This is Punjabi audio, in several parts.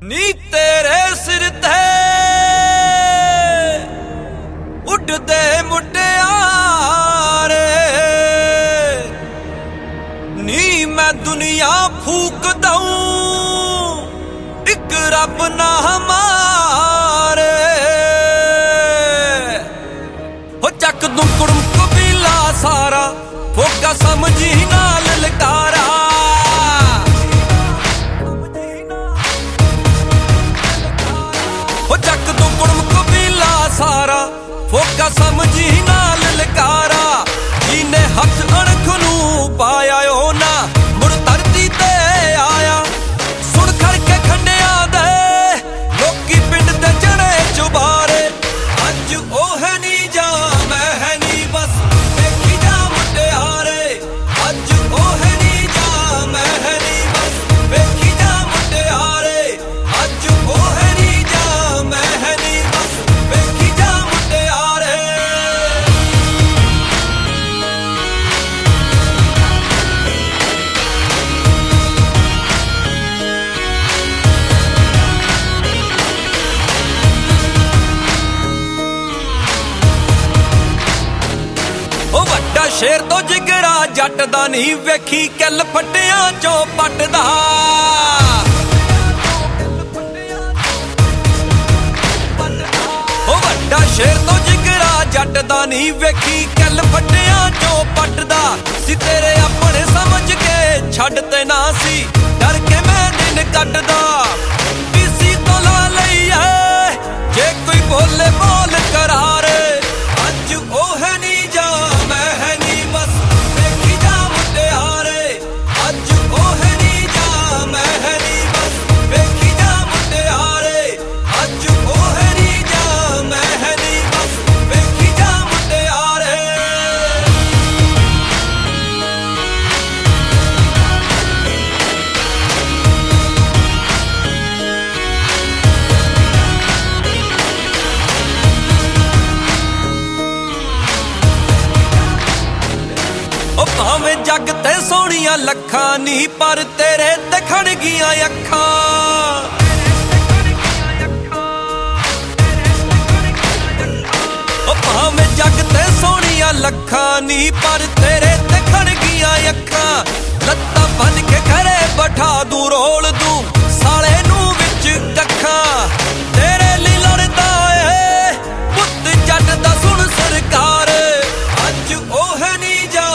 नी तेरे सिर ते उड़दे मुटियारे नी मैं दुनिया फूक दूं एक रब ना हमारे हो चक दूं कुड़म कबीला सारा फोका समझी ना ललकारा हो चक दूं कुड़म कबीला सारा फोका समझी ना ललकारा जिने हथ अणख नू पाया ओ ना मुड़ धरती ते आया सुन खड़के खंडिया दे लोकी पिंड ते चढ़े चुबारे अज ओ है नी जा मैं है नी बस देखी जा मुटियारे अज ओ है नी जा मैं है नी बस देखी जा मुटियारे अज ओ है नी जा मैं है नी बस देखी जा मुटियारे ਵੱਡਾ ਸ਼ੇਰ ਤੋਂ ਜਿਗਰਾ ਜੱਟ ਦਾ ਨਹੀਂ ਵੇਖੀ ਕਿੱਲ ਫੱਟਿਆਂ ਚੋਂ ਪੱਟਦਾ ਉਹ ਵੱਡਾ ਸ਼ੇਰ ਤੋਂ ਜਿਗਰਾ ਜੱਟ ਦਾ ਨਹੀਂ ਵੇਖੀ ਕਿੱਲ ਫੱਟਿਆਂ ਚੋਂ ਪੱਟਦਾ ਸੀ ਤੇਰੇ ਆਪਣੇ ਸਮਝ ਕੇ ਛੱਡ ਤੇ ਨਾ ਸੀ ਡਰ ਕੇ ਮੈਂ ਦਿਨ ਕੱਟਦਾ ਪੀਸੀ ਤੋਂ ਲਾ ਲਈ ਐ ਜੇ ਕੋਈ ਬੋਲੇ ਬੋਲ ਕਰਾਰੇ ਅੱਜ ਉਹ ਹੈ ਨੀ ਜਾ ਭਾਵੇਂ ਜੱਗ ਤੇ ਸੋਹਣੀਆਂ ਲੱਖਾਂ ਨੀ ਪਰ ਤੇਰੇ ਤੇ ਖੜ ਗਈਆਂ ਅੱਖਾਂ ਉਹ ਭਾਵੇਂ ਜੱਗ ਤੇ ਸੋਹਣੀਆਂ ਲੱਖਾਂ ਨੀ ਪਰ ਤੇਰੇ ਤੇ ਖੜ ਗਈਆਂ ਅੱਖਾਂ ਲੱਤਾਂ ਬੰਨ ਕੇ ਘਰੇ ਬਿਠਾ ਦੂੰ ਰੋਲ ਦੂੰ ਸਾਲੇ ਨੂੰ ਵਿੱਚ ਕੱਖਾਂ ਤੇਰੇ ਲਈ ਲੜਦਾ ਏ ਪੁੱਤ ਜੱਟ ਦਾ ਸੁਣ ਸਰਕਾਰ ਅੱਜ ਉਹ ਹੈ ਨੀ ਜਾ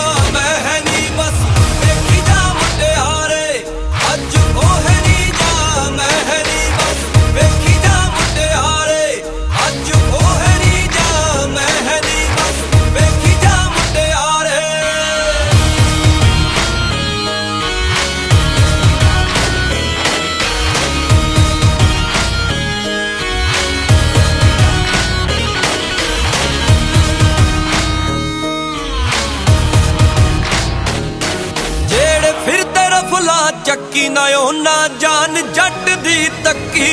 ਚੱਕੀ ਨਾ ਉਹਨਾਂ ਜਾਨ ਜੱਟ ਦੀ ਤੱਕੀ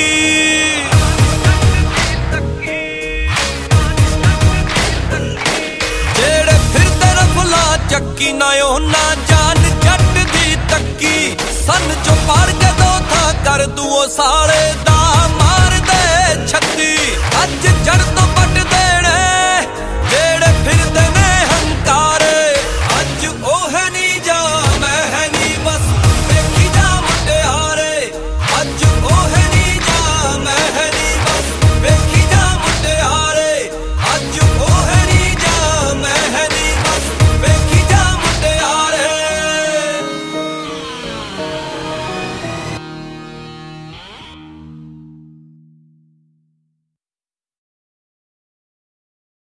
ਜਿਹੜੇ ਫਿਰਦੇ ਰਫਲਾ ਚੱਕੀ ਨਾ ਉਹਨਾਂ ਜਾਨ ਜੱਟ ਦੀ ਤੱਕੀ ਸੰਨ ਚੋਂ ਪਾਰ ਜਦੋਂ ਥਾਂ ਕਰ ਦੂ ਉਹ ਸਾਲੇ